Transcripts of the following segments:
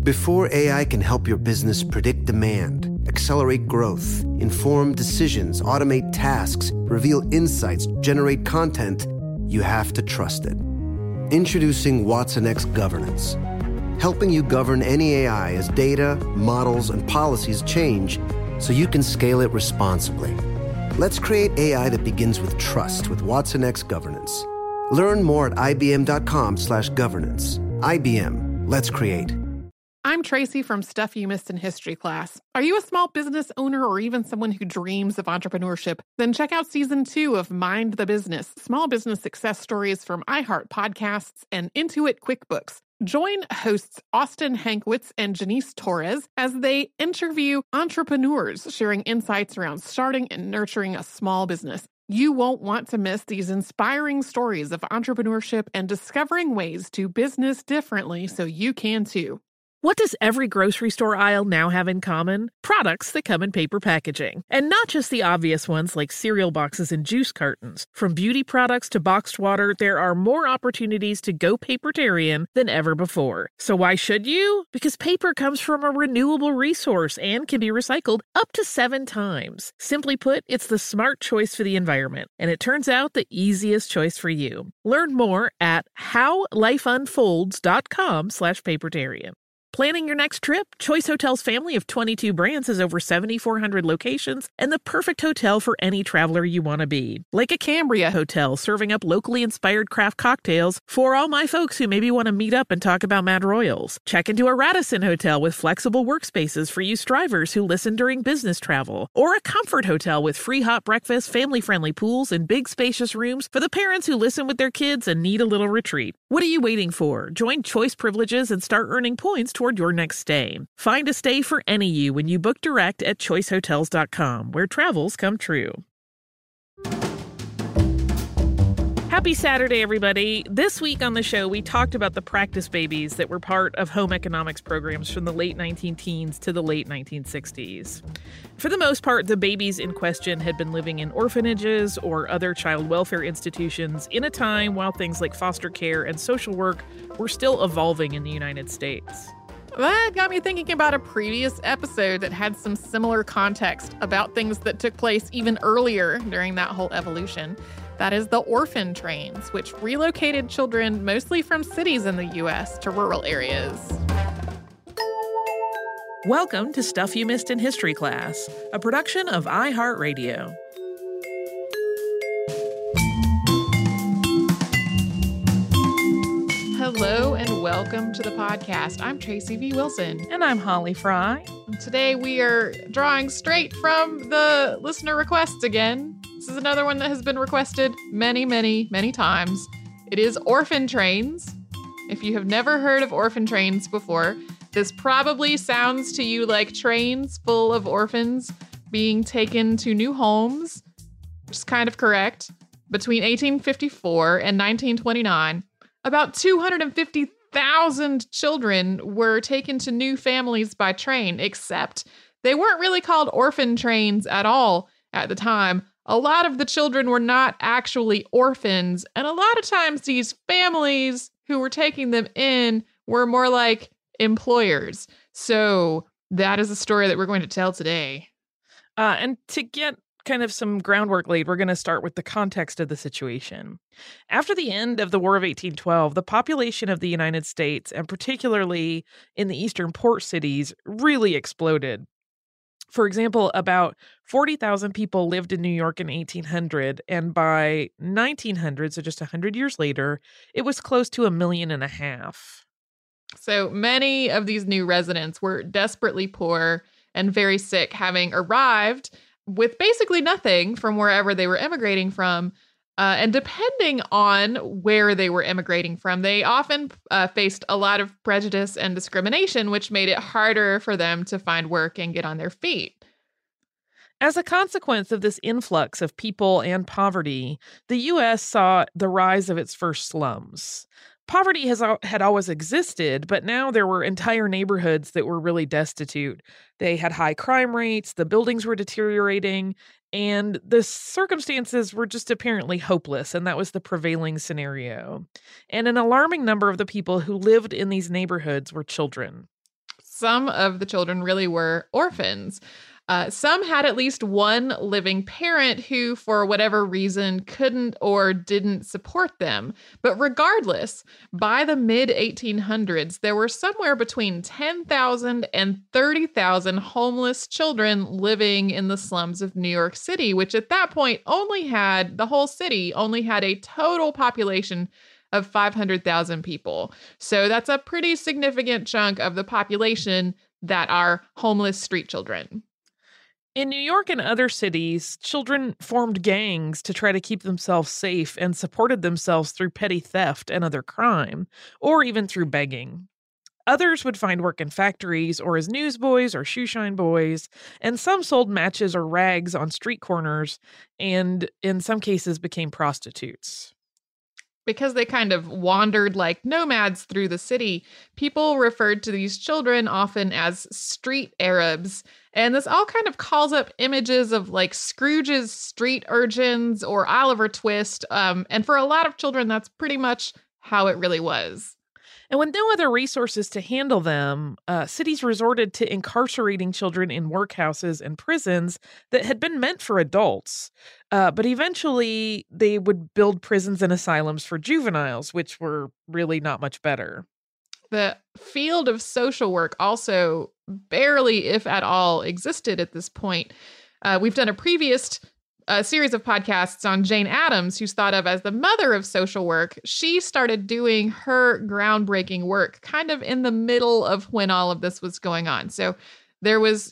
Before AI can help your business predict demand, accelerate growth, inform decisions, automate tasks, reveal insights, generate content, you have to trust it. Introducing watsonx Governance, helping you govern any AI as data, models, and policies change so you can scale it responsibly. Let's create AI that begins with trust with watsonx Governance. Learn more at ibm.com/governance. IBM, let's create. I'm Tracy from Stuff You Missed in History class. Are you a small business owner or even someone who dreams of entrepreneurship? Then check out Season 2 of Mind the Business, small business success stories from iHeart Podcasts and Intuit QuickBooks. Join hosts Austin Hankwitz and Janice Torres as they interview entrepreneurs sharing insights around starting and nurturing a small business. You won't want to miss these inspiring stories of entrepreneurship and discovering ways to business differently so you can too. What does every grocery store aisle now have in common? Products that come in paper packaging. And not just the obvious ones like cereal boxes and juice cartons. From beauty products to boxed water, there are more opportunities to go papertarian than ever before. So why should you? Because paper comes from a renewable resource and can be recycled up to 7 times. Simply put, it's the smart choice for the environment. And it turns out the easiest choice for you. Learn more at howlifeunfolds.com/papertarian. Planning your next trip? Choice Hotels' family of 22 brands has over 7,400 locations and the perfect hotel for any traveler you want to be. Like a Cambria Hotel, serving up locally inspired craft cocktails for all my folks who maybe want to meet up and talk about Mad Royals. Check into a Radisson Hotel with flexible workspaces for you strivers who listen during business travel. Or a Comfort Hotel with free hot breakfast, family-friendly pools, and big spacious rooms for the parents who listen with their kids and need a little retreat. What are you waiting for? Join Choice Privileges and start earning points toward your next stay. Find a stay for any you when you book direct at choicehotels.com, where travels come true. Happy Saturday, everybody. This week on the show, we talked about the practice babies that were part of home economics programs from the late 19-teens to the late 1960s. For the most part, the babies in question had been living in orphanages or other child welfare institutions in a time while things like foster care and social work were still evolving in the United States. That got me thinking about a previous episode that had some similar context about things that took place even earlier during that whole evolution. That is the orphan trains, which relocated children mostly from cities in the U.S. to rural areas. Welcome to Stuff You Missed in History class, a production of iHeartRadio. Hello and welcome to the podcast. I'm Tracy V. Wilson. And I'm Holly Fry. Today we are drawing straight from the listener requests again. This is another one that has been requested many, many, many times. It is orphan trains. If you have never heard of orphan trains before, this probably sounds to you like trains full of orphans being taken to new homes, which is kind of correct. Between 1854 and 1929, about 250,000 children were taken to new families by train, except they weren't really called orphan trains at all at the time. A lot of the children were not actually orphans, and a lot of times these families who were taking them in were more like employers. So that is a story that we're going to tell today. And to get kind of some groundwork laid, we're going to start with the context of the situation. After the end of the War of 1812, the population of the United States, and particularly in the eastern port cities, really exploded. For example, about 40,000 people lived in New York in 1800, and by 1900, so just 100 years later, it was close to 1.5 million. So many of these new residents were desperately poor and very sick, having arrived with basically nothing from wherever they were immigrating from. And depending on where they were immigrating from, they often faced a lot of prejudice and discrimination, which made it harder for them to find work and get on their feet. As a consequence of this influx of people and poverty, the U.S. saw the rise of its first slums. Poverty had always existed, but now there were entire neighborhoods that were really destitute. They had high crime rates, the buildings were deteriorating, and the circumstances were just apparently hopeless, and that was the prevailing scenario. And an alarming number of the people who lived in these neighborhoods were children. Some of the children really were orphans. Some had at least one living parent who, for whatever reason, couldn't or didn't support them. But regardless, by the mid-1800s, there were somewhere between 10,000 and 30,000 homeless children living in the slums of New York City, which at that point the whole city only had a total population of 500,000 people. So that's a pretty significant chunk of the population that are homeless street children. In New York and other cities, children formed gangs to try to keep themselves safe and supported themselves through petty theft and other crime, or even through begging. Others would find work in factories or as newsboys or shoeshine boys, and some sold matches or rags on street corners and, in some cases, became prostitutes. Because they kind of wandered like nomads through the city, people referred to these children often as street Arabs. And this all kind of calls up images of like Scrooge's street urchins or Oliver Twist. And for a lot of children, that's pretty much how it really was. And with no other resources to handle them, cities resorted to incarcerating children in workhouses and prisons that had been meant for adults. But eventually, they would build prisons and asylums for juveniles, which were really not much better. The field of social work also barely, if at all, existed at this point. We've done a previous series of podcasts on Jane Addams, who's thought of as the mother of social work. She started doing her groundbreaking work kind of in the middle of when all of this was going on. So there was,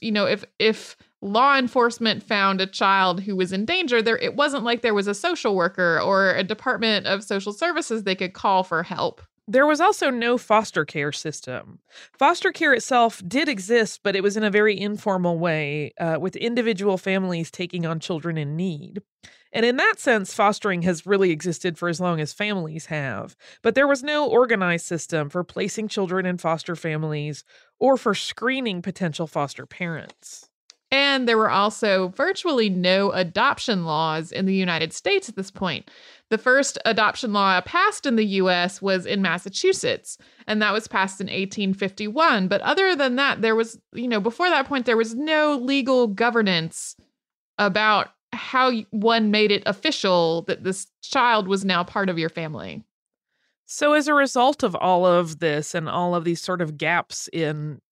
if law enforcement found a child who was in danger, it wasn't like there was a social worker or a department of social services they could call for help. There was also no foster care system. Foster care itself did exist, but it was in a very informal way, with individual families taking on children in need. And in that sense, fostering has really existed for as long as families have. But there was no organized system for placing children in foster families or for screening potential foster parents. And there were also virtually no adoption laws in the United States at this point. The first adoption law passed in the U.S. was in Massachusetts, and that was passed in 1851. But other than that, there was, before that point, there was no legal governance about how one made it official that this child was now part of your family. So as a result of all of this and all of these sort of gaps in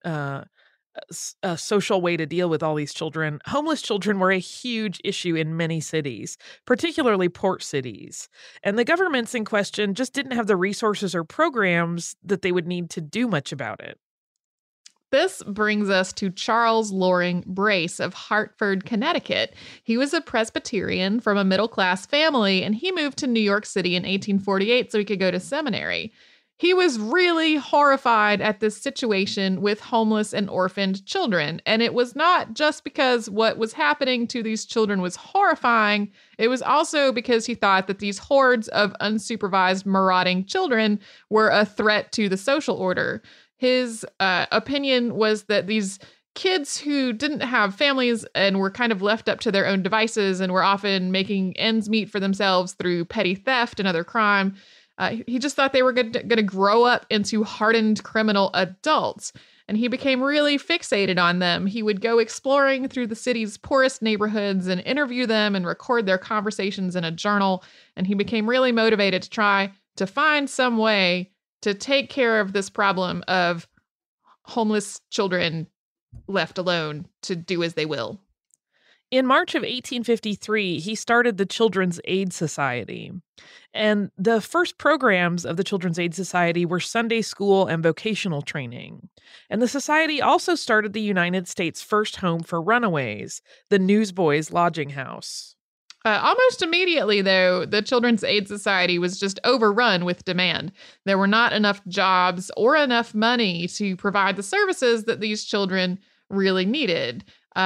a social way to deal with all these children, homeless children were a huge issue in many cities, particularly port cities. And the governments in question just didn't have the resources or programs that they would need to do much about it. This brings us to Charles Loring Brace of Hartford, Connecticut. He was a Presbyterian from a middle-class family, and he moved to New York City in 1848 so he could go to seminary. He was really horrified at this situation with homeless and orphaned children. And it was not just because what was happening to these children was horrifying. It was also because he thought that these hordes of unsupervised marauding children were a threat to the social order. His opinion was that these kids who didn't have families and were kind of left up to their own devices and were often making ends meet for themselves through petty theft and other crime, he just thought they were going to grow up into hardened criminal adults, and he became really fixated on them. He would go exploring through the city's poorest neighborhoods and interview them and record their conversations in a journal, and he became really motivated to try to find some way to take care of this problem of homeless children left alone to do as they will. In March of 1853, he started the Children's Aid Society. And the first programs of the Children's Aid Society were Sunday school and vocational training. And the society also started the United States' first home for runaways, the Newsboys Lodging House. Almost immediately, though, the Children's Aid Society was just overrun with demand. There were not enough jobs or enough money to provide the services that these children really needed.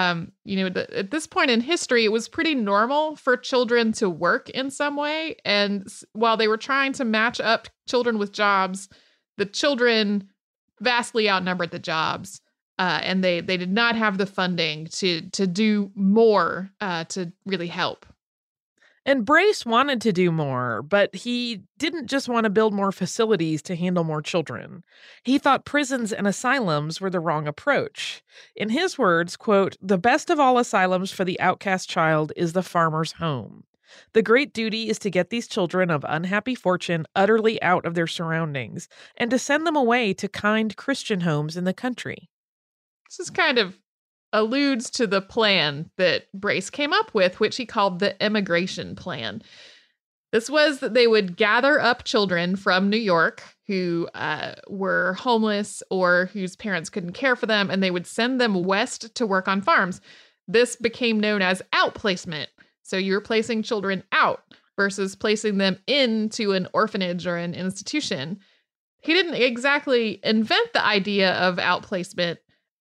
At this point in history, it was pretty normal for children to work in some way. And while they were trying to match up children with jobs, the children vastly outnumbered the jobs. And they did not have the funding to do more to really help. And Brace wanted to do more, but he didn't just want to build more facilities to handle more children. He thought prisons and asylums were the wrong approach. In his words, quote, "The best of all asylums for the outcast child is the farmer's home. The great duty is to get these children of unhappy fortune utterly out of their surroundings and to send them away to kind Christian homes in the country." This is kind of alludes to the plan that Brace came up with, which he called the immigration plan. This was that they would gather up children from New York who were homeless or whose parents couldn't care for them, and they would send them west to work on farms. This became known as outplacement. So you're placing children out versus placing them into an orphanage or an institution. He didn't exactly invent the idea of outplacement.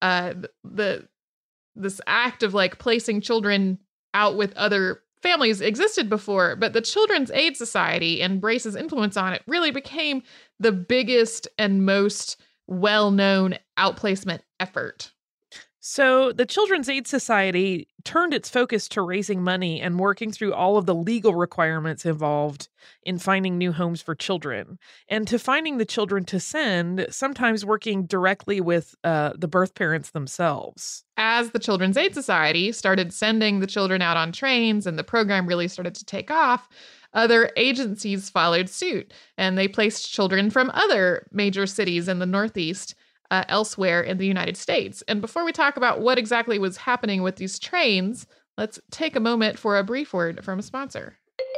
This act of like placing children out with other families existed before, but the Children's Aid Society and Brace's influence on it really became the biggest and most well-known outplacement effort. So the Children's Aid Society turned its focus to raising money and working through all of the legal requirements involved in finding new homes for children and to finding the children to send, sometimes working directly with the birth parents themselves. As the Children's Aid Society started sending the children out on trains and the program really started to take off, other agencies followed suit and they placed children from other major cities in the Northeast elsewhere in the United States. And before we talk about what exactly was happening with these trains, let's take a moment for a brief word from a sponsor.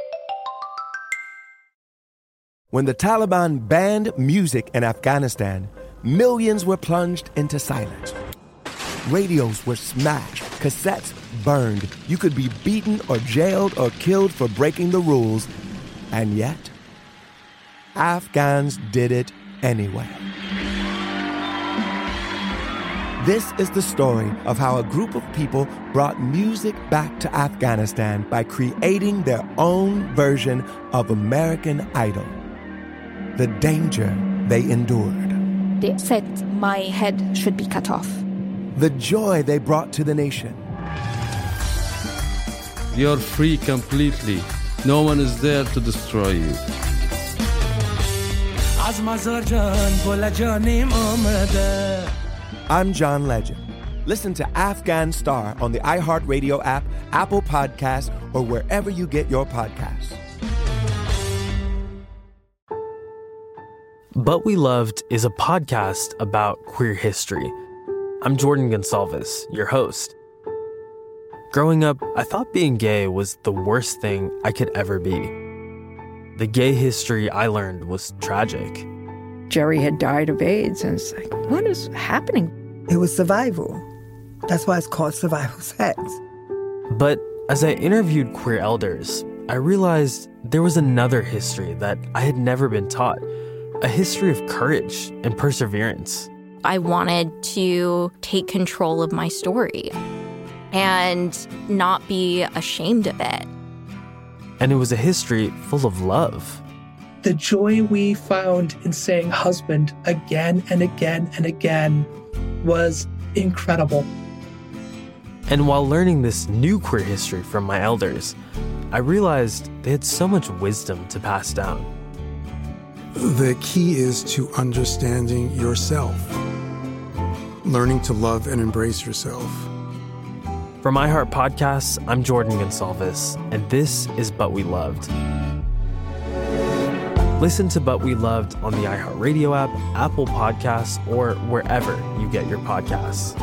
When the Taliban banned music in Afghanistan, millions were plunged into silence. Radios were smashed, cassettes burned. You could be beaten or jailed or killed for breaking the rules. And yet, Afghans did it anyway. This is the story of how a group of people brought music back to Afghanistan by creating their own version of American Idol. The danger they endured. They said my head should be cut off. The joy they brought to the nation. You're free completely. No one is there to destroy you. I'm John Legend. Listen to Afghan Star on the iHeartRadio app, Apple Podcasts, or wherever you get your podcasts. But We Loved is a podcast about queer history. I'm Jordan Gonsalves, your host. Growing up, I thought being gay was the worst thing I could ever be. The gay history I learned was tragic. Jerry had died of AIDS, and it's like, what is happening? It was survival. That's why it's called survival sex. But as I interviewed queer elders, I realized there was another history that I had never been taught, a history of courage and perseverance. I wanted to take control of my story and not be ashamed of it. And it was a history full of love. The joy we found in saying husband again and again and again was incredible. And while learning this new queer history from my elders, I realized they had so much wisdom to pass down. The key is to understanding yourself, learning to love and embrace yourself. From iHeart Podcasts, I'm Jordan Gonsalves, and this is But We Loved. Listen to But We Loved on the iHeartRadio app, Apple Podcasts, or wherever you get your podcasts.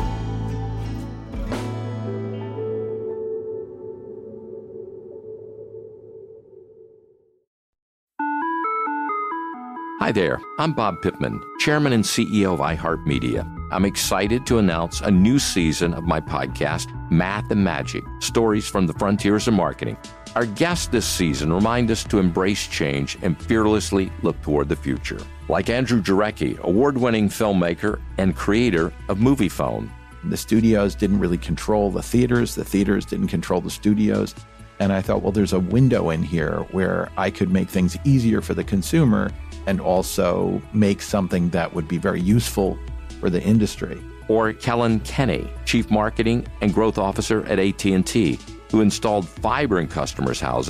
Hi there, I'm Bob Pittman, Chairman and CEO of iHeartMedia. I'm excited to announce a new season of my podcast, Math and Magic, Stories from the Frontiers of Marketing. Our guests this season remind us to embrace change and fearlessly look toward the future. Like Andrew Jarecki, award-winning filmmaker and creator of Moviefone. The studios didn't really control the theaters didn't control the studios. And I thought, well, there's a window in here where I could make things easier for the consumer and also make something that would be very useful for the industry. Or Kellen Kenny, Chief Marketing and Growth Officer at AT&T, who installed fiber in customers' houses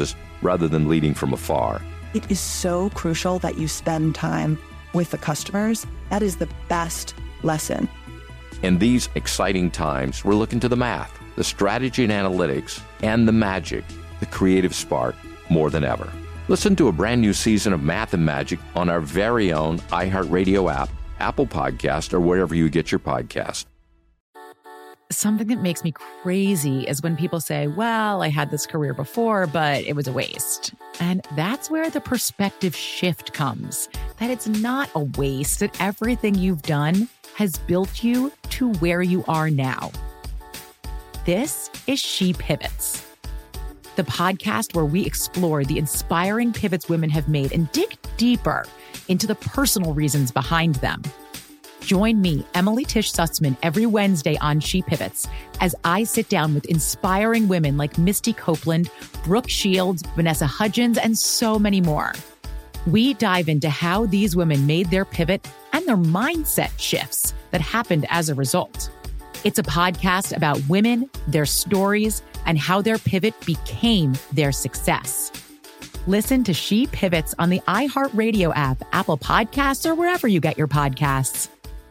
rather than leading from afar. It is so crucial that you spend time with the customers. That is the best lesson. In these exciting times, we're looking to the math, the strategy and analytics, and the magic, the creative spark, more than ever. Listen to a brand new season of Math and Magic on our very own iHeartRadio app, Apple Podcast, or wherever you get your podcast. Something that makes me crazy is when people say, well, I had this career before, but it was a waste. And that's where the perspective shift comes, that it's not a waste, that everything you've done has built you to where you are now. This is She Pivots, the podcast where we explore the inspiring pivots women have made and dig deeper into the personal reasons behind them. Join me, Emily Tish Sussman, every Wednesday on She Pivots as I sit down with inspiring women like Misty Copeland, Brooke Shields, Vanessa Hudgens, and so many more. We dive into how these women made their pivot and their mindset shifts that happened as a result. It's a podcast about women, their stories, and how their pivot became their success. Listen to She Pivots on the iHeartRadio app, Apple Podcasts, or wherever you get your podcasts.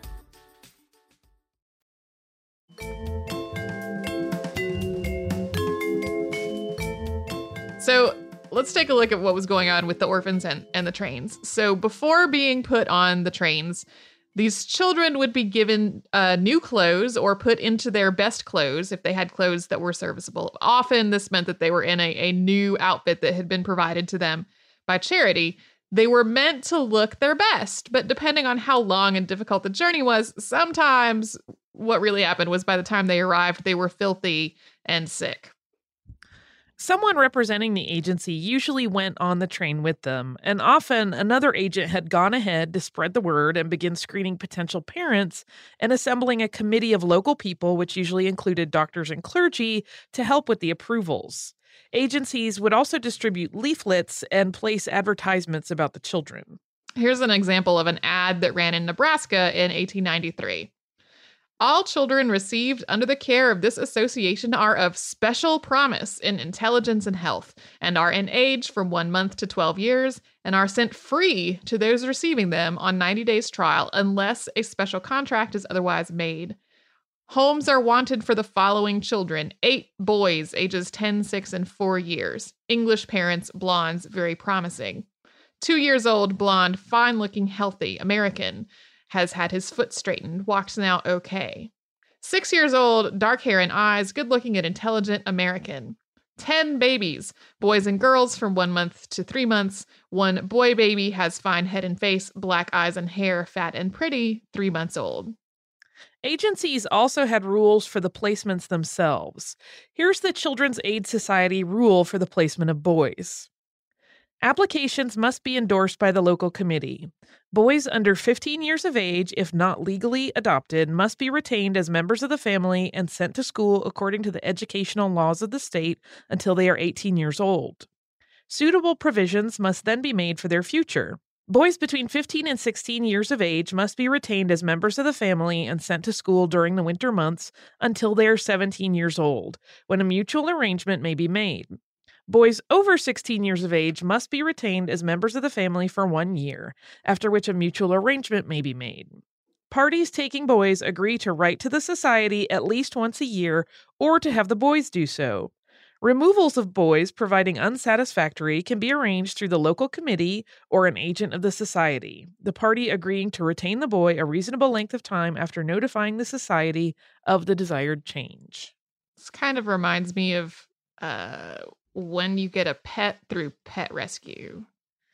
So let's take a look at what was going on with the orphans and the trains. So before being put on the trains, these children would be given new clothes or put into their best clothes if they had clothes that were serviceable. Often this meant that they were in a new outfit that had been provided to them by charity. They were meant to look their best, but depending on how long and difficult the journey was, sometimes what really happened was by the time they arrived, they were filthy and sick. Someone representing the agency usually went on the train with them, and often another agent had gone ahead to spread the word and begin screening potential parents and assembling a committee of local people, which usually included doctors and clergy, to help with the approvals. Agencies would also distribute leaflets and place advertisements about the children. Here's an example of an ad that ran in Nebraska in 1893. All children received under the care of this association are of special promise in intelligence and health, and are in age from 1 month to 12 years, and are sent free to those receiving them on 90 days trial, unless a special contract is otherwise made. Homes are wanted for the following children: 8 boys, ages 10, 6, and 4 years. English parents, blondes, very promising. 2 years old, blonde, fine-looking, healthy, American. Has had his foot straightened, walks now okay. 6 years old, dark hair and eyes, good-looking and intelligent, American. 10 babies, boys and girls from 1 month to 3 months. 1 boy baby has fine head and face, black eyes and hair, fat and pretty, 3 months old. Agencies also had rules for the placements themselves. Here's the Children's Aid Society rule for the placement of boys. Applications must be endorsed by the local committee. Boys under 15 years of age, if not legally adopted, must be retained as members of the family and sent to school according to the educational laws of the state until they are 18 years old. Suitable provisions must then be made for their future. Boys between 15 and 16 years of age must be retained as members of the family and sent to school during the winter months until they are 17 years old, when a mutual arrangement may be made. Boys over 16 years of age must be retained as members of the family for 1 year, after which a mutual arrangement may be made. Parties taking boys agree to write to the society at least once a year or to have the boys do so. Removals of boys proving unsatisfactory can be arranged through the local committee or an agent of the society, the party agreeing to retain the boy a reasonable length of time after notifying the society of the desired change. This kind of reminds me of when you get a pet through pet rescue.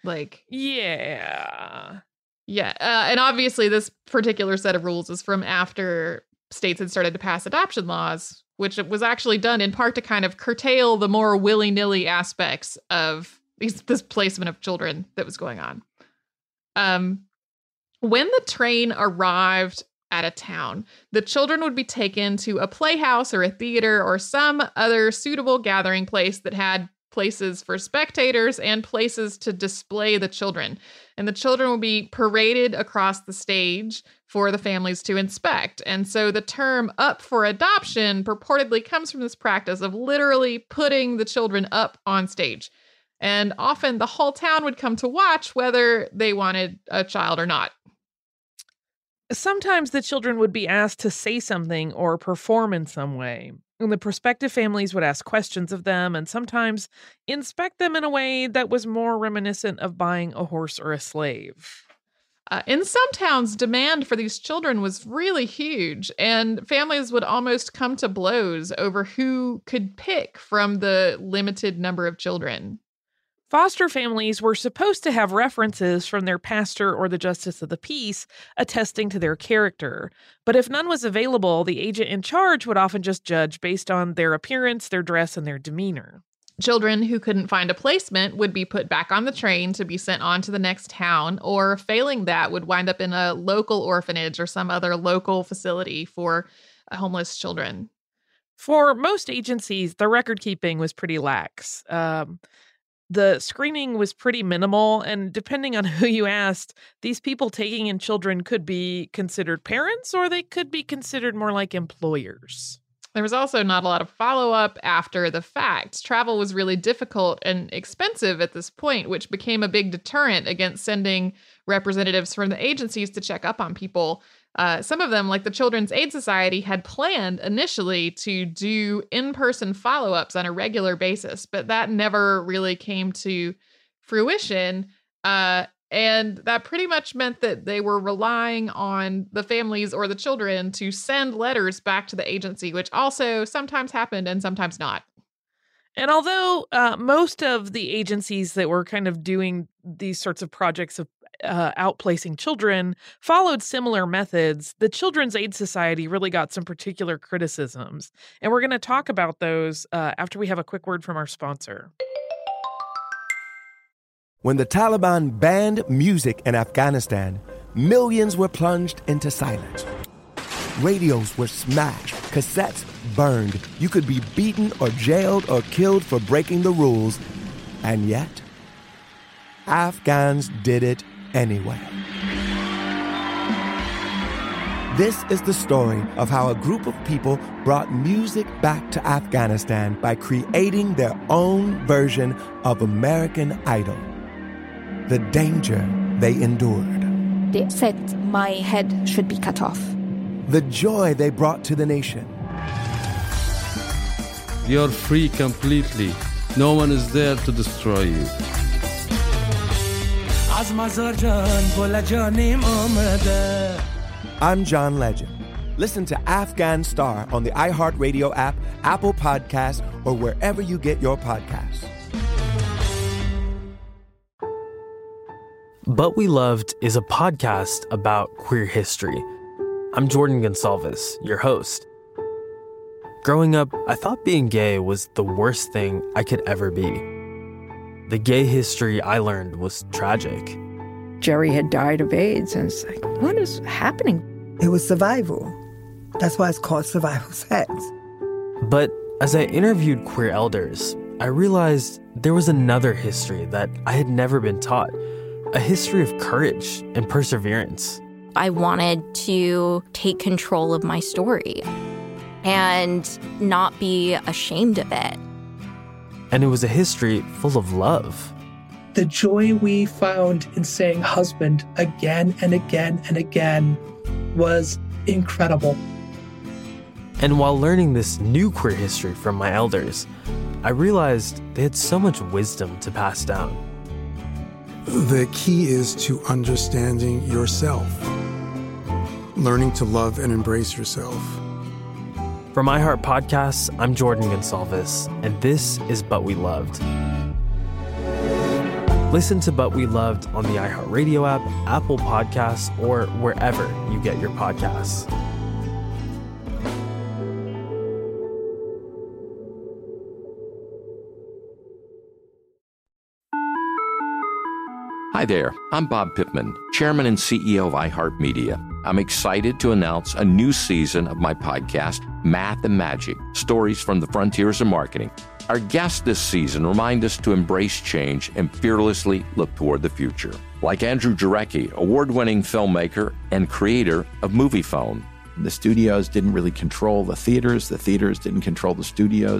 Yeah. And obviously this particular set of rules is from after states had started to pass adoption laws, which was actually done in part to kind of curtail the more willy-nilly aspects of this placement of children that was going on. When the train arrived at a town, the children would be taken to a playhouse or a theater or some other suitable gathering place that had places for spectators and places to display the children. And the children will be paraded across the stage for the families to inspect. And so the term up for adoption purportedly comes from this practice of literally putting the children up on stage. And often the whole town would come to watch whether they wanted a child or not. Sometimes the children would be asked to say something or perform in some way. And the prospective families would ask questions of them and sometimes inspect them in a way that was more reminiscent of buying a horse or a slave. In some towns, demand for these children was really huge, and families would almost come to blows over who could pick from the limited number of children. Foster families were supposed to have references from their pastor or the justice of the peace attesting to their character. But if none was available, the agent in charge would often just judge based on their appearance, their dress, and their demeanor. Children who couldn't find a placement would be put back on the train to be sent on to the next town, or failing that would wind up in a local orphanage or some other local facility for homeless children. For most agencies, the record keeping was pretty lax. The screening was pretty minimal, and depending on who you asked, these people taking in children could be considered parents or they could be considered more like employers. There was also not a lot of follow-up after the fact. Travel was really difficult and expensive at this point, which became a big deterrent against sending representatives from the agencies to check up on people. Some of them, like the Children's Aid Society, had planned initially to do in-person follow-ups on a regular basis, but that never really came to fruition. And that pretty much meant that they were relying on the families or the children to send letters back to the agency, which also sometimes happened and sometimes not. And although most of the agencies that were kind of doing these sorts of projects of outplacing children followed similar methods, the Children's Aid Society really got some particular criticisms. And we're going to talk about those after we have a quick word from our sponsor. When the Taliban banned music in Afghanistan, millions were plunged into silence. Radios were smashed, cassettes burned. You could be beaten or jailed or killed for breaking the rules. And yet, Afghans did it anyway. This is the story of how a group of people brought music back to Afghanistan by creating their own version of American Idol. The danger they endured. They said my head should be cut off. The joy they brought to the nation. You're free completely. No one is there to destroy you. I'm John Legend. Listen to Afghan Star on the iHeartRadio app, Apple Podcasts, or wherever you get your podcasts. But We Loved is a podcast about queer history. I'm Jordan Gonsalves, your host. Growing up, I thought being gay was the worst thing I could ever be. The gay history I learned was tragic. Jerry had died of AIDS, and it's like, what is happening? It was survival. That's why it's called survival sex. But as I interviewed queer elders, I realized there was another history that I had never been taught. A history of courage and perseverance. I wanted to take control of my story and not be ashamed of it. And it was a history full of love. The joy we found in saying husband again and again and again was incredible. And while learning this new queer history from my elders, I realized they had so much wisdom to pass down. The key is to understanding yourself, learning to love and embrace yourself. From iHeart Podcasts, I'm Jordan Gonsalves, and this is But We Loved. Listen to But We Loved on the iHeartRadio app, Apple Podcasts, or wherever you get your podcasts. Hi there, I'm Bob Pittman, Chairman and CEO of iHeartMedia. I'm excited to announce a new season of my podcast, Math and Magic, Stories from the Frontiers of Marketing. Our guests this season remind us to embrace change and fearlessly look toward the future. Like Andrew Jarecki, award-winning filmmaker and creator of Moviefone. The studios didn't really control the theaters didn't control the studios.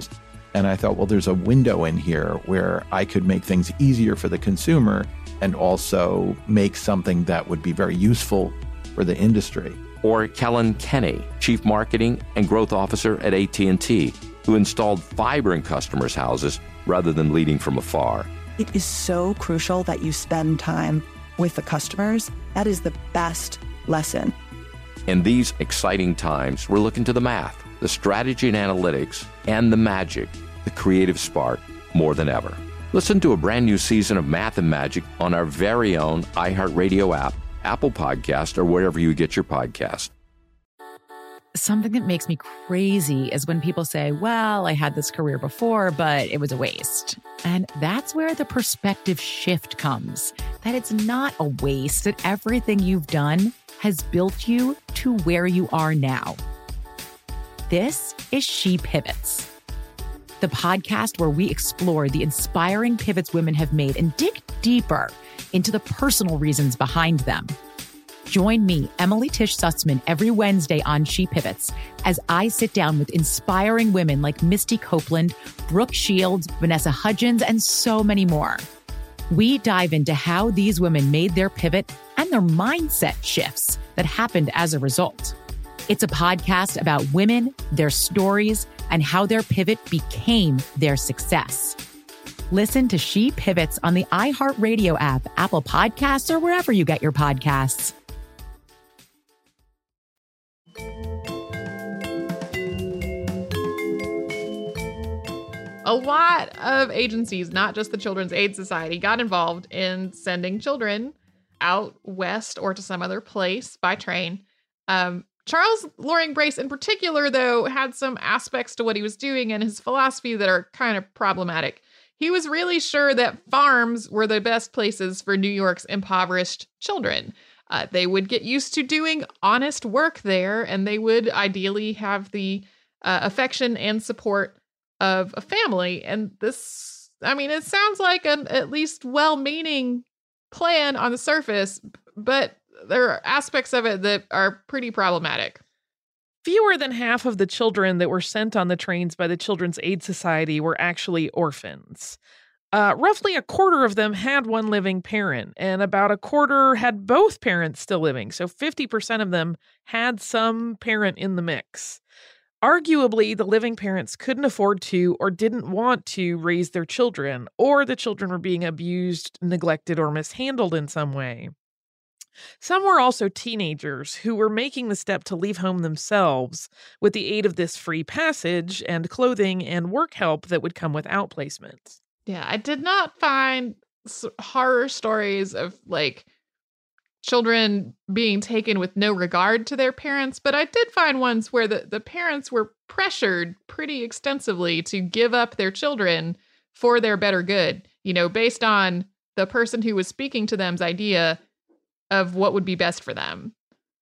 And I thought, well, there's a window in here where I could make things easier for the consumer and also make something that would be very useful for the industry. Or Kellen Kenny, Chief Marketing and Growth Officer at AT&T, who installed fiber in customers' houses rather than leading from afar. It is so crucial that you spend time with the customers. That is the best lesson. In these exciting times, we're looking to the math, the strategy and analytics, and the magic, the creative spark, more than ever. Listen to a brand new season of Math and Magic on our very own iHeartRadio app, Apple Podcast, or wherever you get your podcast. Something that makes me crazy is when people say, well, I had this career before, but it was a waste. And that's where the perspective shift comes, that it's not a waste, that everything you've done has built you to where you are now. This is She Pivots, the podcast where we explore the inspiring pivots women have made and dig deeper into the personal reasons behind them. Join me, Emily Tish Sussman, every Wednesday on She Pivots as I sit down with inspiring women like Misty Copeland, Brooke Shields, Vanessa Hudgens, and so many more. We dive into how these women made their pivot and their mindset shifts that happened as a result. It's a podcast about women, their stories, and how their pivot became their success. Listen to She Pivots on the iHeartRadio app, Apple Podcasts, or wherever you get your podcasts. A lot of agencies, not just the Children's Aid Society, got involved in sending children out west or to some other place by train. Charles Loring Brace in particular, though, had some aspects to what he was doing and his philosophy that are kind of problematic. He was really sure that farms were the best places for New York's impoverished children. They would get used to doing honest work there, and they would ideally have the affection and support of a family. And this, I mean, it sounds like an at least well-meaning plan on the surface, but there are aspects of it that are pretty problematic. Fewer than half of the children that were sent on the trains by the Children's Aid Society were actually orphans. Roughly a quarter of them had one living parent, and about a quarter had both parents still living. So 50% of them had some parent in the mix. Arguably, the living parents couldn't afford to or didn't want to raise their children, or the children were being abused, neglected, or mishandled in some way. Some were also teenagers who were making the step to leave home themselves with the aid of this free passage and clothing and work help that would come with outplacement. Yeah, I did not find horror stories of like children being taken with no regard to their parents, but I did find ones where the parents were pressured pretty extensively to give up their children for their better good, you know, based on the person who was speaking to them's idea of what would be best for them.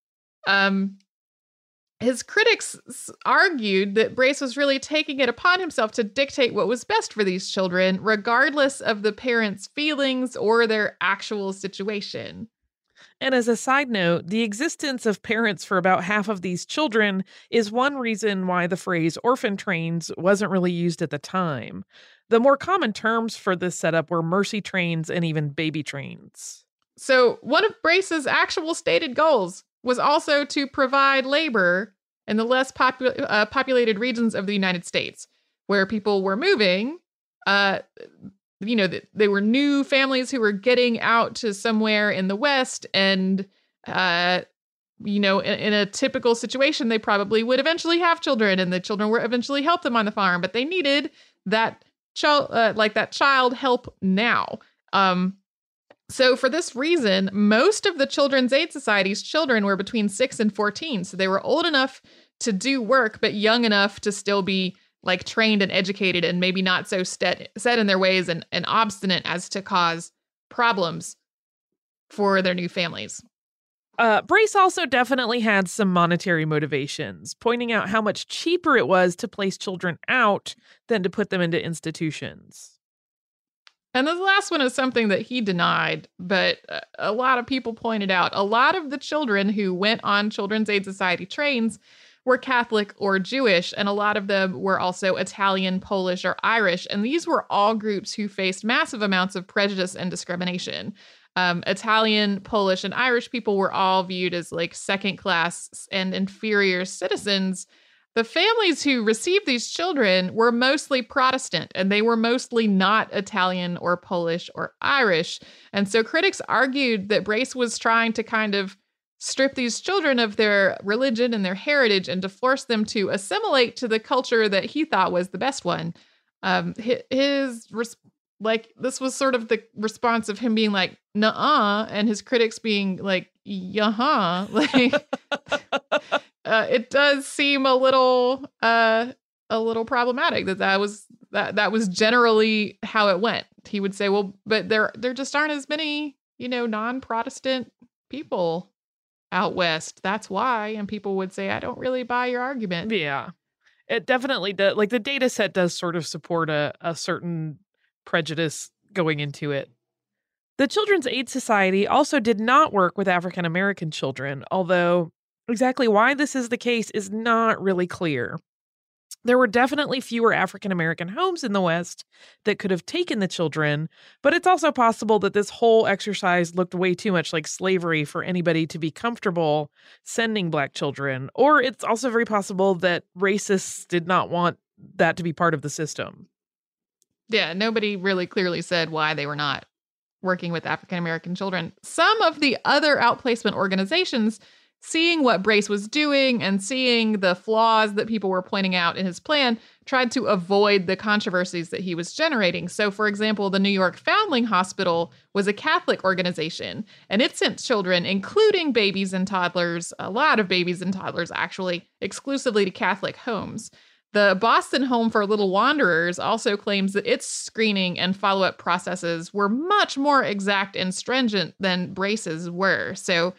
His critics argued that Brace was really taking it upon himself to dictate what was best for these children, regardless of the parents' feelings or their actual situation. And as a side note, the existence of parents for about half of these children is one reason why the phrase orphan trains wasn't really used at the time. The more common terms for this setup were mercy trains and even baby trains. So one of Brace's actual stated goals was also to provide labor in the less populated regions of the United States, where people were moving. You know, they were new families who were getting out to somewhere in the West. And, you know, in a typical situation, they probably would eventually have children and the children would eventually help them on the farm. But they needed that child help now. So for this reason, most of the Children's Aid Society's children were between 6 and 14. So they were old enough to do work, but young enough to still be like trained and educated and maybe not so set in their ways and obstinate as to cause problems for their new families. Brace also definitely had some monetary motivations, pointing out how much cheaper it was to place children out than to put them into institutions. And the last one is something that he denied, but a lot of people pointed out. A lot of the children who went on Children's Aid Society trains were Catholic or Jewish, and a lot of them were also Italian, Polish, or Irish. And these were all groups who faced massive amounts of prejudice and discrimination. Italian, Polish, and Irish people were all viewed as like second class and inferior citizens. The families who received these children were mostly Protestant, and they were mostly not Italian or Polish or Irish. And so critics argued that Brace was trying to kind of strip these children of their religion and their heritage and to force them to assimilate to the culture that he thought was the best one. This was sort of the response of him being like, nuh-uh, and his critics being like, yeah-huh. Like, it does seem a little problematic that was generally how it went. He would say, well, but there just aren't as many, non-Protestant people out west. That's why. And people would say, I don't really buy your argument. Yeah, it definitely does. Like, the data set does sort of support a certain prejudice going into it. The Children's Aid Society also did not work with African American children, although exactly why this is the case is not really clear. There were definitely fewer African American homes in the West that could have taken the children, but it's also possible that this whole exercise looked way too much like slavery for anybody to be comfortable sending Black children. Or it's also very possible that racists did not want that to be part of the system. Yeah, nobody really clearly said why they were not working with African American children. Some of the other outplacement organizations, seeing what Brace was doing and seeing the flaws that people were pointing out in his plan, tried to avoid the controversies that he was generating. So, for example, the New York Foundling Hospital was a Catholic organization, and it sent children, including babies and toddlers, a lot of babies and toddlers actually, exclusively to Catholic homes. The Boston Home for Little Wanderers also claims that its screening and follow-up processes were much more exact and stringent than Brace's were. So,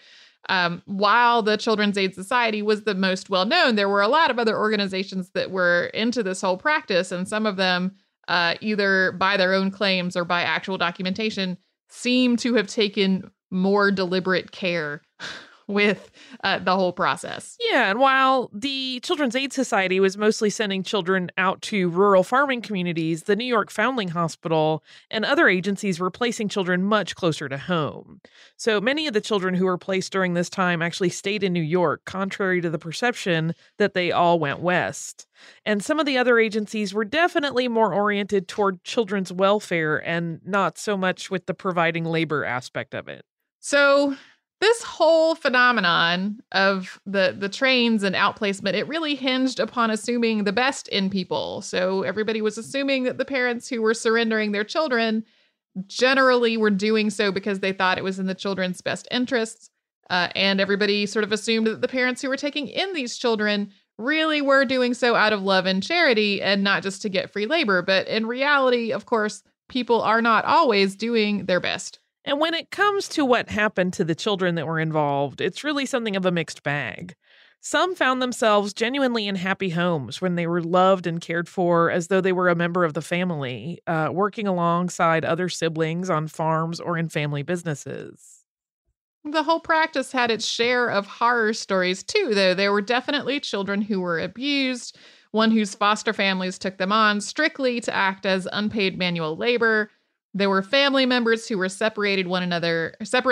while the Children's Aid Society was the most well-known, there were a lot of other organizations that were into this whole practice, and some of them, either by their own claims or by actual documentation, seem to have taken more deliberate care with the whole process. Yeah, and while the Children's Aid Society was mostly sending children out to rural farming communities, the New York Foundling Hospital and other agencies were placing children much closer to home. So many of the children who were placed during this time actually stayed in New York, contrary to the perception that they all went west. And some of the other agencies were definitely more oriented toward children's welfare and not so much with the providing labor aspect of it. So this whole phenomenon of the trains and outplacement, it really hinged upon assuming the best in people. So everybody was assuming that the parents who were surrendering their children generally were doing so because they thought it was in the children's best interests. And everybody sort of assumed that the parents who were taking in these children really were doing so out of love and charity and not just to get free labor. But in reality, of course, people are not always doing their best. And when it comes to what happened to the children that were involved, it's really something of a mixed bag. Some found themselves genuinely in happy homes when they were loved and cared for as though they were a member of the family, working alongside other siblings on farms or in family businesses. The whole practice had its share of horror stories too, though. There were definitely children who were abused, one whose foster families took them on strictly to act as unpaid manual labor. There were family members who were separated from one another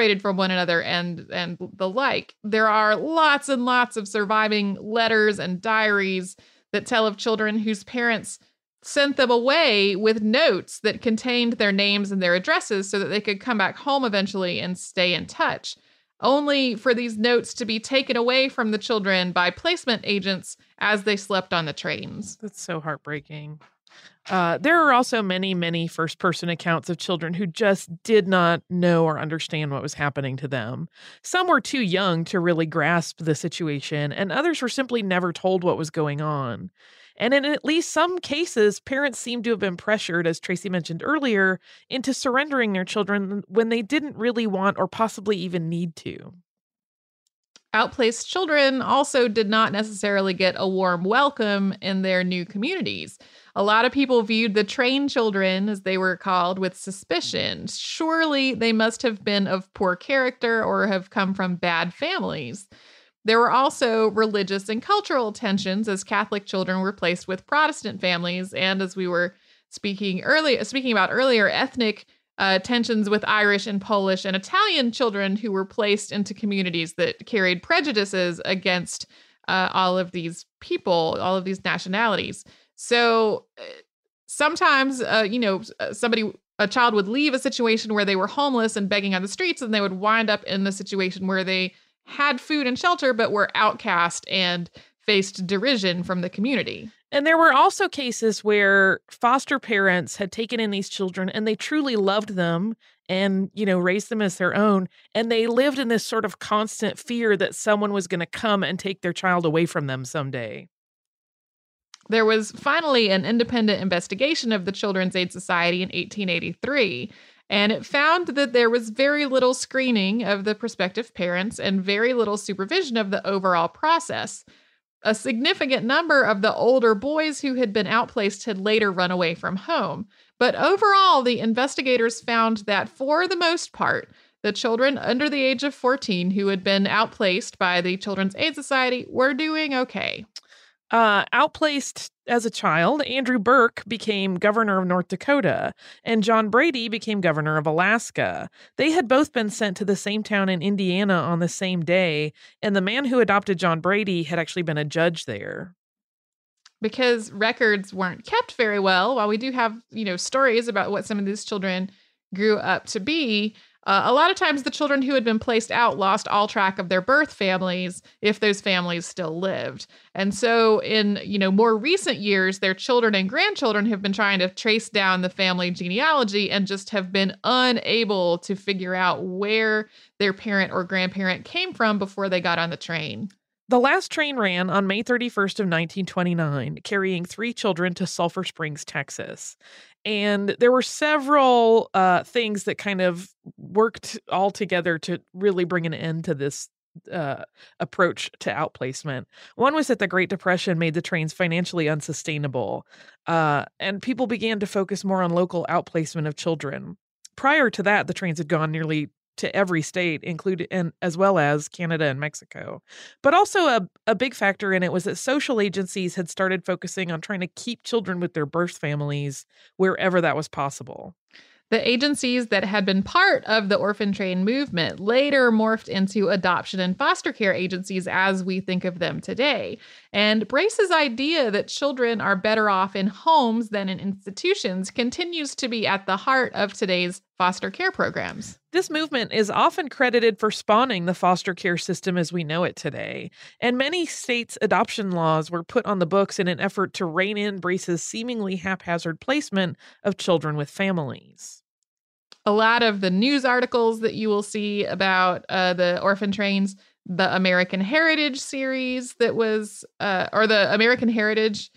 and the like. There are lots and lots of surviving letters and diaries that tell of children whose parents sent them away with notes that contained their names and their addresses so that they could come back home eventually and stay in touch, only for these notes to be taken away from the children by placement agents as they slept on the trains. That's so heartbreaking. There are also many, many first-person accounts of children who just did not know or understand what was happening to them. Some were too young to really grasp the situation, and others were simply never told what was going on. And in at least some cases, parents seem to have been pressured, as Tracy mentioned earlier, into surrendering their children when they didn't really want or possibly even need to. Outplaced children also did not necessarily get a warm welcome in their new communities. A lot of people viewed the train children, as they were called, with suspicion. Surely they must have been of poor character or have come from bad families. There were also religious and cultural tensions as Catholic children were placed with Protestant families, and as we were speaking about earlier, ethnic tensions with Irish and Polish and Italian children who were placed into communities that carried prejudices against all of these people, all of these nationalities. So sometimes, a child would leave a situation where they were homeless and begging on the streets, and they would wind up in the situation where they had food and shelter, but were outcast and faced derision from the community. And there were also cases where foster parents had taken in these children and they truly loved them and, raised them as their own. And they lived in this sort of constant fear that someone was going to come and take their child away from them someday. There was finally an independent investigation of the Children's Aid Society in 1883, and it found that there was very little screening of the prospective parents and very little supervision of the overall process. A significant number of the older boys who had been outplaced had later run away from home. But overall, the investigators found that for the most part, the children under the age of 14 who had been outplaced by the Children's Aid Society were doing okay. Outplaced as a child, Andrew Burke became governor of North Dakota, and John Brady became governor of Alaska. They had both been sent to the same town in Indiana on the same day, and the man who adopted John Brady had actually been a judge there. Because records weren't kept very well, while we do have, stories about what some of these children grew up to be, a lot of times the children who had been placed out lost all track of their birth families if those families still lived. And so in, more recent years, their children and grandchildren have been trying to trace down the family genealogy and just have been unable to figure out where their parent or grandparent came from before they got on the train. The last train ran on May 31st of 1929, carrying 3 children to Sulphur Springs, Texas. And there were several things that kind of worked all together to really bring an end to this approach to outplacement. One was that the Great Depression made the trains financially unsustainable, and people began to focus more on local outplacement of children. Prior to that, the trains had gone nearly to every state, as well as Canada and Mexico. But also a big factor in it was that social agencies had started focusing on trying to keep children with their birth families wherever that was possible. The agencies that had been part of the orphan train movement later morphed into adoption and foster care agencies as we think of them today. And Brace's idea that children are better off in homes than in institutions continues to be at the heart of today's foster care programs. This movement is often credited for spawning the foster care system as we know it today. And many states' adoption laws were put on the books in an effort to rein in Brace's seemingly haphazard placement of children with families. A lot of the news articles that you will see about the orphan trains, the American Heritage series that was, or the American Heritage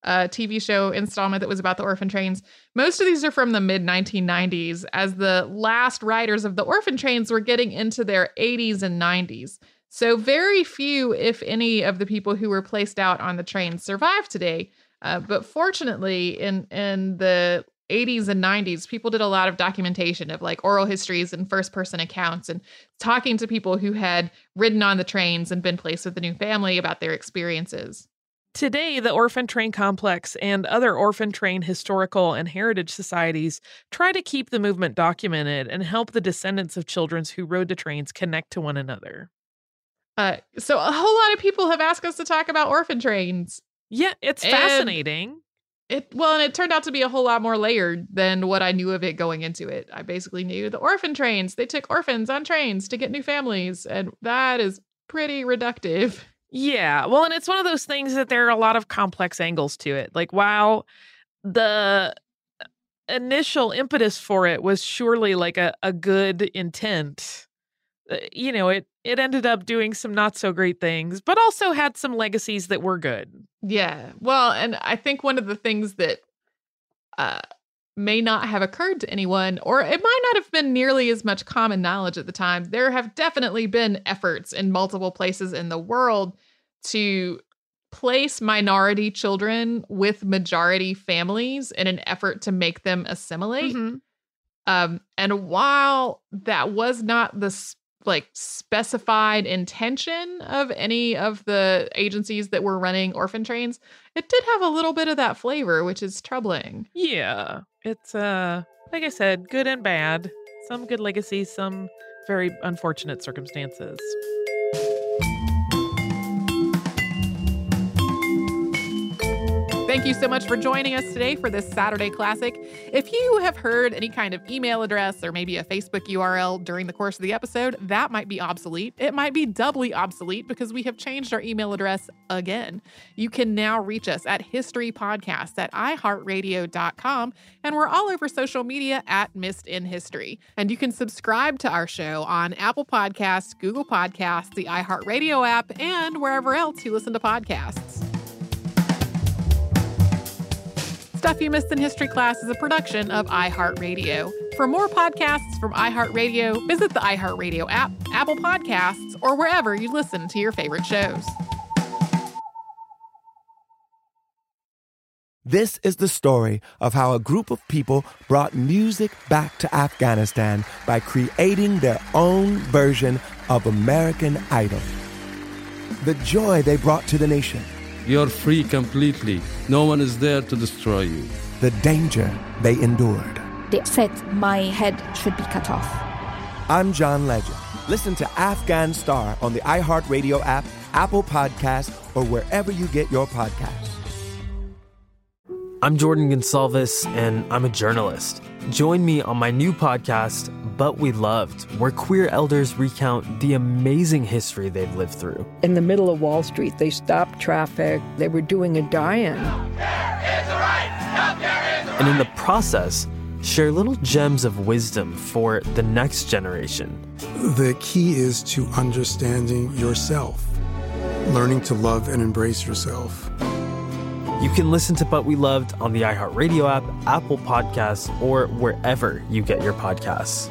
TV show installment that was about the orphan trains. Most of these are from the mid-1990s, as the last riders of the orphan trains were getting into their 80s and 90s. So very few, if any, of the people who were placed out on the trains survive today. But fortunately, in the 80s and 90s, people did a lot of documentation of like oral histories and first-person accounts and talking to people who had ridden on the trains and been placed with a new family about their experiences. Today, the Orphan Train Complex and other orphan train historical and heritage societies try to keep the movement documented and help the descendants of children who rode the trains connect to one another. So a whole lot of people have asked us to talk about orphan trains. Yeah, it's fascinating. And it turned out to be a whole lot more layered than what I knew of it going into it. I basically knew the orphan trains. They took orphans on trains to get new families, and that is pretty reductive. Yeah, well, and it's one of those things that there are a lot of complex angles to it. Like, while the initial impetus for it was surely like a good intent, it ended up doing some not so great things, but also had some legacies that were good. Yeah, well, and I think one of the things that may not have occurred to anyone, or it might not have been nearly as much common knowledge at the time, there have definitely been efforts in multiple places in the world to place minority children with majority families in an effort to make them assimilate. Mm-hmm. And while that was not the like specified intention of any of the agencies that were running orphan trains, it did have a little bit of that flavor, which is troubling. Yeah. It's, like I said, good and bad. Some good legacy, some very unfortunate circumstances. Thank you so much for joining us today for this Saturday Classic. If you have heard any kind of email address or maybe a Facebook URL during the course of the episode, that might be obsolete. It might be doubly obsolete because we have changed our email address again. You can now reach us at historypodcast@iheartradio.com, and we're all over social media at Missed in History. And you can subscribe to our show on Apple Podcasts, Google Podcasts, the iHeartRadio app, and wherever else you listen to podcasts. Stuff You Missed in History Class is a production of iHeartRadio. For more podcasts from iHeartRadio, visit the iHeartRadio app, Apple Podcasts, or wherever you listen to your favorite shows. This is the story of how a group of people brought music back to Afghanistan by creating their own version of American Idol. The joy they brought to the nation. You're free completely. No one is there to destroy you. The danger they endured. They said my head should be cut off. I'm John Legend. Listen to Afghan Star on the iHeartRadio app, Apple Podcasts, or wherever you get your podcasts. I'm Jordan Gonsalves, and I'm a journalist. Join me on my new podcast, But We Loved, where queer elders recount the amazing history they've lived through. In the middle of Wall Street, they stopped traffic. They were doing a die-in. And in the process, share little gems of wisdom for the next generation. The key is to understanding yourself, learning to love and embrace yourself. You can listen to But We Loved on the iHeartRadio app, Apple Podcasts, or wherever you get your podcasts.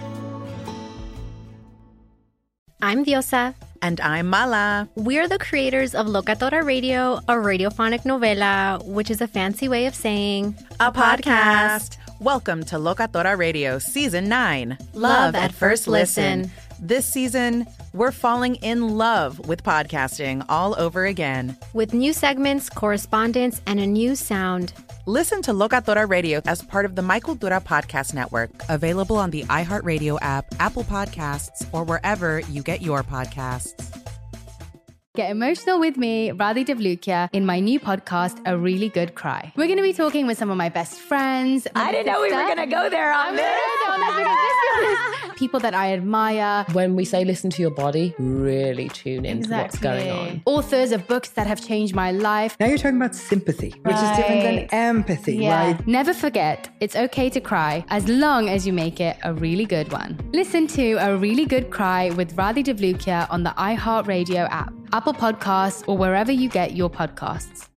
I'm Diosa. And I'm Mala. We're the creators of Locatora Radio, a radiophonic novela, which is a fancy way of saying a podcast. Welcome to Locatora Radio Season 9. Love at First Listen. This season, we're falling in love with podcasting all over again. With new segments, correspondence, and a new sound. Listen to Locatora Radio as part of the My Cultura Podcast Network. Available on the iHeartRadio app, Apple Podcasts, or wherever you get your podcasts. Get emotional with me, Radhi Devlukia, in my new podcast, A Really Good Cry. We're going to be talking with some of my best friends. I didn't know we were going to go there on this. People that I admire. When we say listen to your body, really tune into what's going on. Authors of books that have changed my life. Now you're talking about sympathy, which is different than empathy, right? Never forget, it's okay to cry as long as you make it a really good one. Listen to A Really Good Cry with Radhi Devlukia on the iHeartRadio app, Apple Podcasts, or wherever you get your podcasts.